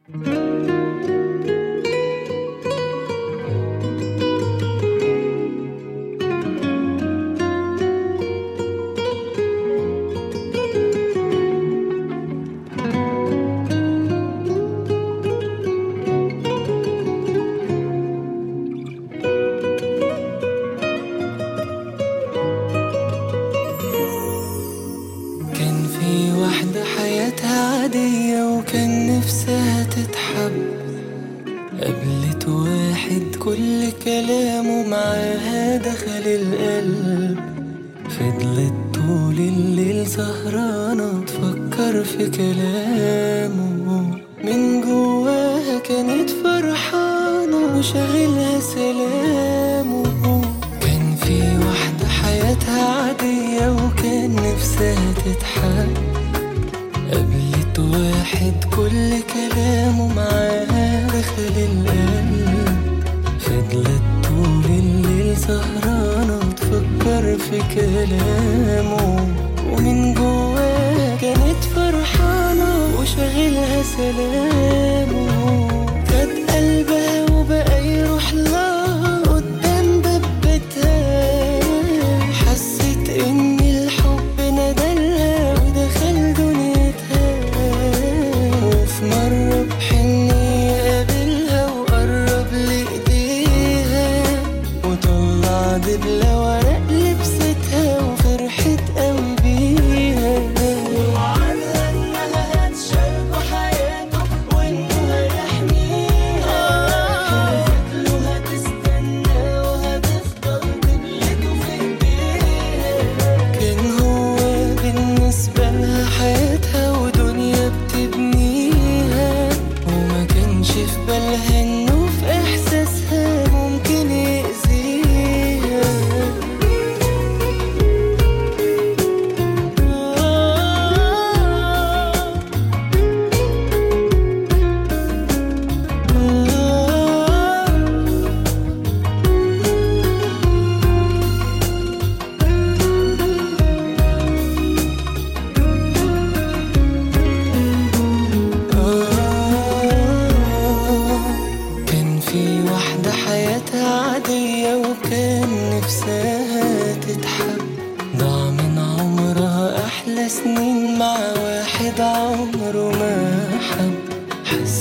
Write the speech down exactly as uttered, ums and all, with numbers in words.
كان في واحدة حياتها عادية وكان نفسها تتحب، قابلت واحد كل كلامه معاها دخل القلب، فضلت طول الليل سهرانة تفكر في كلامه، من جواها كانت فرحانة وشاغلها سلامه. كان في واحدة حياتها عادية وكان نفسها تتحب، قابلت واحد كل كلامه معاها دخل القلب، فضلت طول الليل سهرانة تفكر في كلامه، ومن جواها كانت فرحانة وشاغلها سلامه. خد قلبها وبقى يروح لها قدام باب بيتها، حست ان الحب ندلها ودخل دنيتها، وفي مرة بحنية قابلها وقرب لإيديها وطلع دبلة ورق لبستها وفرحت قوي بيها، ووعدها انها هتشاركه حياته وانه هيحميها، حلفت له هتستنى وهتفضل دبلته في ايديها. كان هو بالنسبة لها حياتها ودنيا بتبنيها، وما كانش في بالها انه في احساسها ممكن يأذيها. كان في واحدة حياتها عادية وكان نفسها تتحب، ضاع من عمرها أحلى سنين مع واحد عمره ما حب، حس